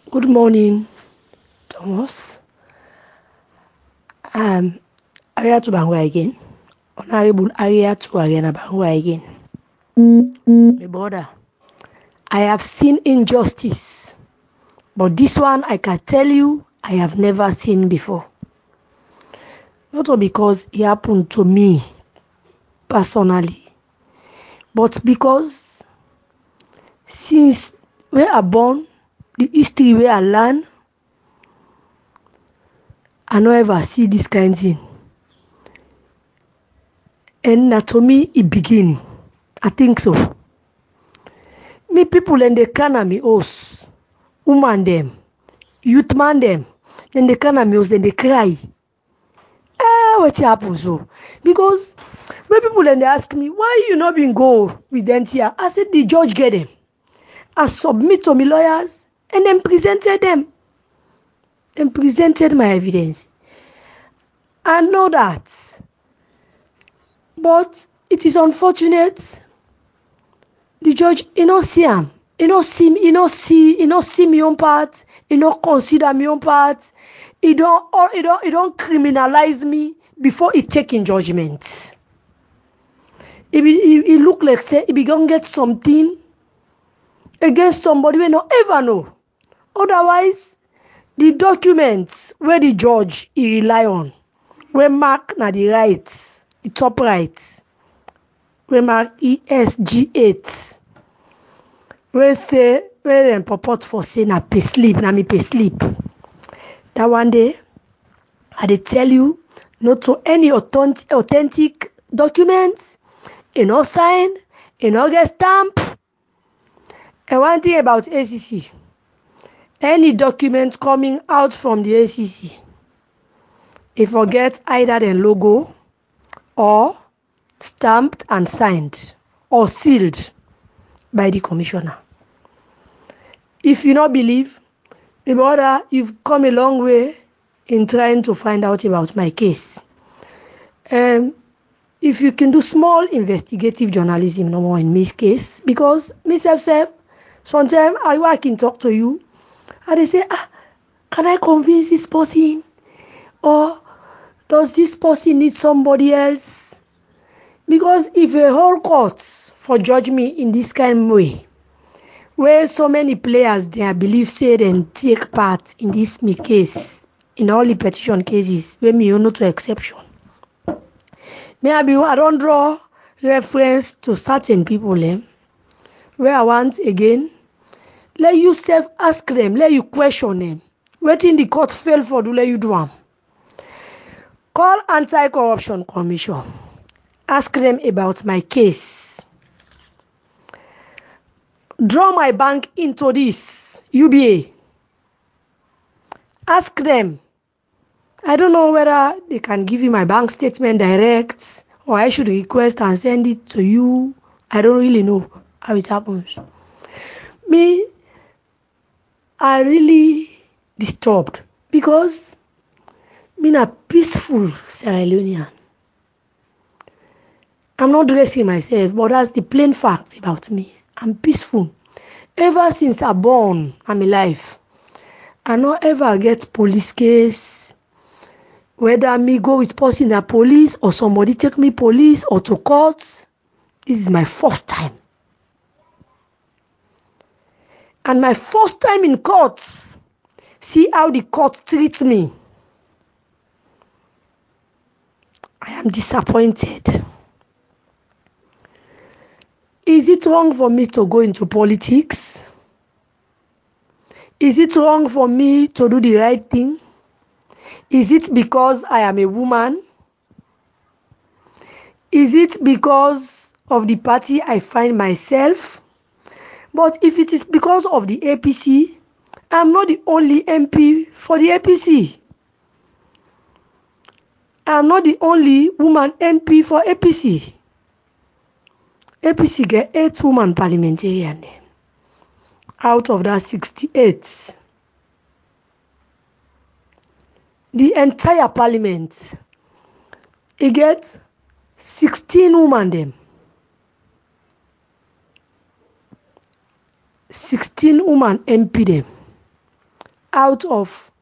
Good morning, Thomas. Ariatu Bangwa again. Honorable Ariatu again Bangwa again. My brother, I have seen injustice, but this one I can tell you I have never seen before. Not because it happened to me personally, but because since we are born, the history we are learn, I no ever see this kind of thing. And that to me it begin. I think so. Me people in the economy house, woman them, youth man them, then the economy house, then they cry. What happens so? Because when people then they ask me, why you not been go with them here? I said the judge get them. I submit to my lawyers and then presented them. Then presented my evidence. I know that. But it is unfortunate. The judge, he not see him. He not see me own part. He not consider me own part. He don't criminalize me before he take in judgment. He look like say he be gonna get something against somebody we not ever know. Otherwise, the documents where the judge he rely on, where mark na the rights, the top rights, where mark ESG8, where say where them purport for say na pay slip, na me pay slip. That one day, I dey tell you, not to any authentic documents, you no sign, you no get stamp. And one thing about ACC, any document coming out from the ACC, it forget either the logo or stamped and signed or sealed by the commissioner. If you not believe, the brother, you've come a long way in trying to find out about my case. If you can do small investigative journalism no more in this case, because myself, sometimes I work and talk to you, and they say, can I convince this person? Or does this person need somebody else? Because if a whole court for judge me in this kind of way, where so many players they believe say they take part in this me case, in all the petition cases, where me no to exception. Maybe I don't draw reference to certain people, where I want again, let you self ask them, let you question them. Waiting the court fail for do let you do them. Call Anti-Corruption Commission. Ask them about my case. Draw my bank into this UBA. Ask them. I don't know whether they can give you my bank statement direct or I should request and send it to you. I don't really know how it happens. Me, I really disturbed because I'm a peaceful Sierra Leonean. I'm not dressing myself, but that's the plain fact about me. I'm peaceful. Ever since I'm born, I'm alive. I not ever get police case. Whether me go with person in the police or somebody take me police or to court, this is my first time. And my first time in court, see how the court treats me. I am disappointed. Is it wrong for me to go into politics? Is it wrong for me to do the right thing? Is it because I am a woman? Is it because of the party I find myself? But if it is because of the APC, I'm not the only MP for the APC. I'm not the only woman MP for APC. APC get 8 women parliamentarians out of that 68. The entire parliament, it gets 16 women them. 16 women MP them. out of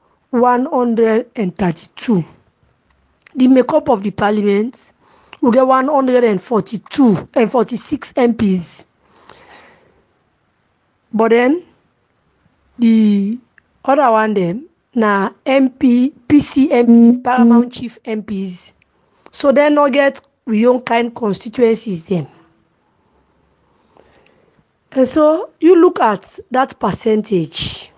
132. The makeup of the parliament will get 142 and 46 MPs. But then the other one them na MP, PC MPs, Paramount Chief MPs. So they not get we own kind constituencies them. And so you look at that percentage,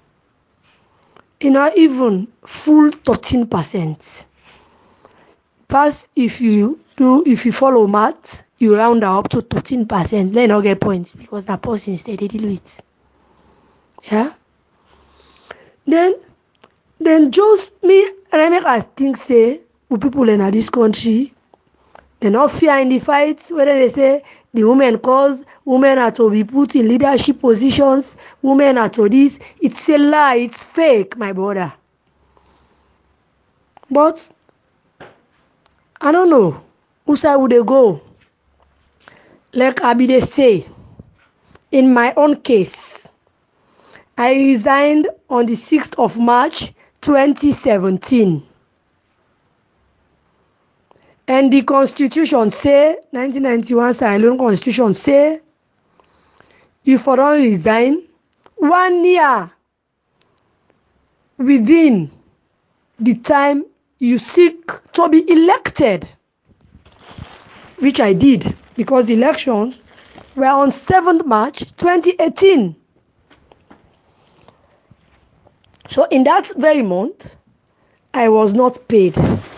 not even full 13%. Pass if you follow math, you round up to 13%, then not get points because that person they deal with. Yeah. Then just me and I make us think say people in this country they not fear in the fight whether they say the women cause women are to be put in leadership positions, women are to this. It's a lie, it's fake, my brother. But I don't know who side would they go. Like Abide say, in my own case, I resigned on the 6th of March 2017. And the constitution say, 1991 Sierra Leone constitution say, if you don't resign, 1 year within the time you seek to be elected, which I did because elections were on 7th March 2018. So in that very month, I was not paid.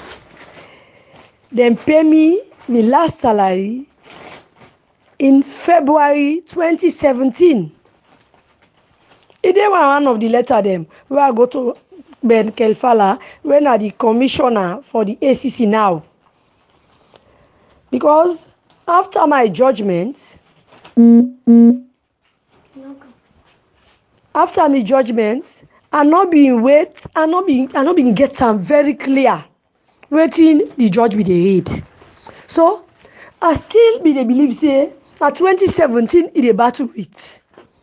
Then pay me my last salary in February 2017. It was one of the letter them where I go to Ben Kelfala when are the commissioner for the ACC now. Because after my judgment, I not been get some very clear waiting the judge with the read. So I still be the believe say that 2017 is a battle with.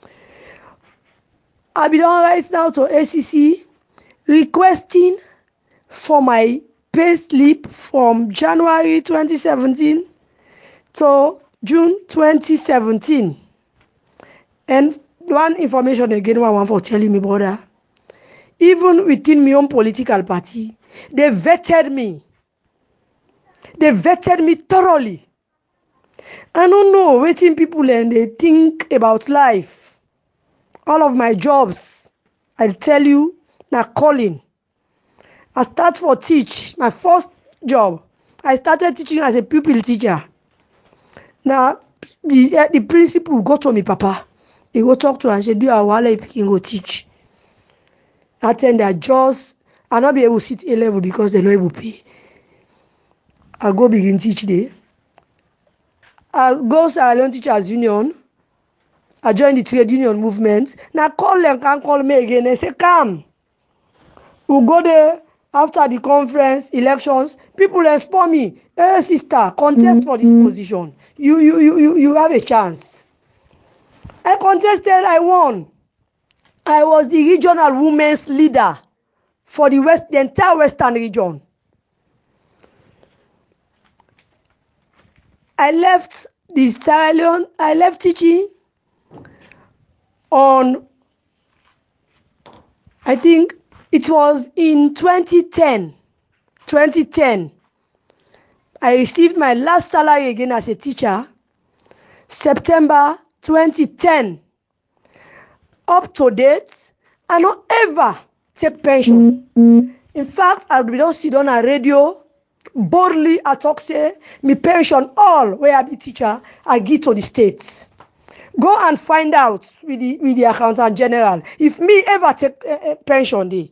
I be done right now to ACC requesting for my pay slip from January 2017 to June 2017. And one information again I want for telling me, brother, even within my own political party, they vetted me. They vetted me thoroughly. I don't know what people and they think about life. All of my jobs, I'll tell you, now calling. I start for teach. My first job, I started teaching as a pupil teacher. Now, the principal go to me, Papa. He go talk to her and say, do you have while you can go teach? I tell that just, I'll not be able to sit A level because they're not able to pay. I go begin teach there. I go Sierra Leone Teachers Union. I join the trade union movement. Now call them, can't call me again. They say, come. We'll go there after the conference, elections. People respond me, hey sister, contest for this position. You have a chance. I contested, I won. I was the regional women's leader for the entire Western region. I left the Sierra Leone, I left teaching on, I think it was in 2010. I received my last salary again as a teacher, September 2010. Up to date, I don't ever take pension. In fact, I don't sit on a radio, boldly I talk say, me pension all where I be teacher, I give to the states. Go and find out with the accountant general if me ever take pension day.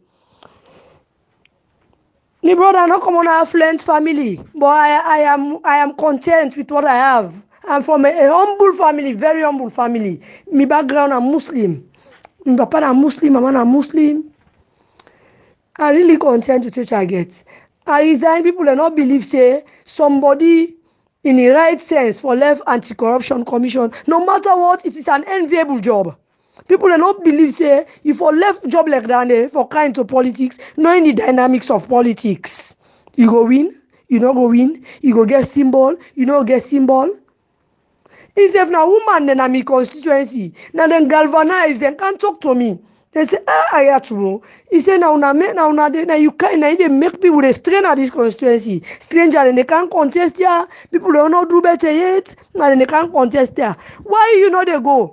My brother not come on a affluent family, but I am content with what I have. I'm from a humble family, very humble family. My background I'm Muslim. My papa is Muslim, my mama is Muslim. I'm really content with what I get. I resign, people do not believe say somebody in the right sense for left anti-corruption commission, no matter what, it is an enviable job. People do not believe, say, if you left job like that for kind to politics, knowing the dynamics of politics. You go win, you not go win, you go get symbol, you not get symbol. If na woman then I'm in constituency, now then galvanize, then can't talk to me. They say, I have to. He say, now you can't, now they make people they strain at this constituency. Stranger, and they can't contest here. People don't know do better yet. Now then they can't contest there. Why you know they go?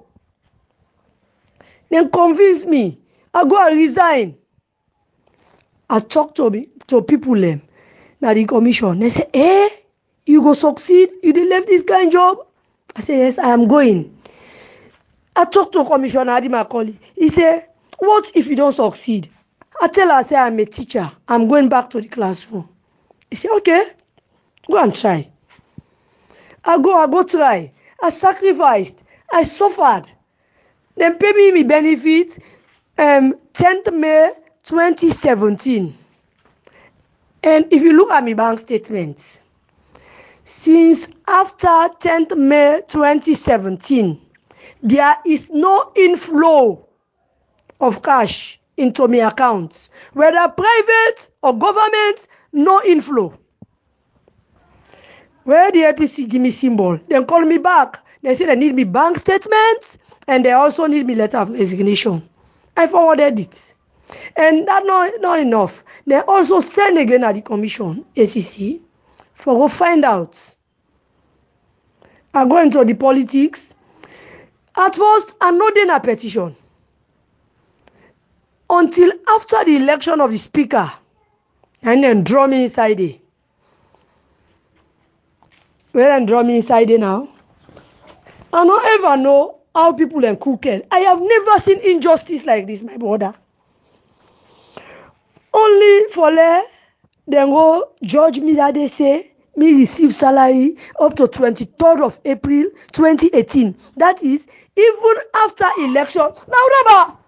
Then convince me. I go and resign. I talk to people them. Now the commission. They say, you go succeed? You did left this kind of job? I say, yes, I am going. I talk to Commissioner Adi Macaulay. He say, what if you don't succeed? I tell her, say, I'm a teacher. I'm going back to the classroom. He say, okay, go and try. I go try. I sacrificed. I suffered. Then pay me benefit 10th May 2017. And if you look at my bank statements, since after 10th May 2017, there is no inflow of cash into my accounts, whether private or government, no inflow. Where the APC give me symbol, then call me back. They say they need me bank statements and they also need me letter of resignation. I forwarded it. And that not enough. They also send again at the commission, ACC, for go find out. I go into the politics. At first, I know then a petition. Until after the election of the speaker, and then draw me inside it. Well, and draw me inside it now. I don't ever know how people are cooked. I have never seen injustice like this, my brother. Only for them go judge me that they say me receive salary up to 23rd of April 2018. That is even after election. Now,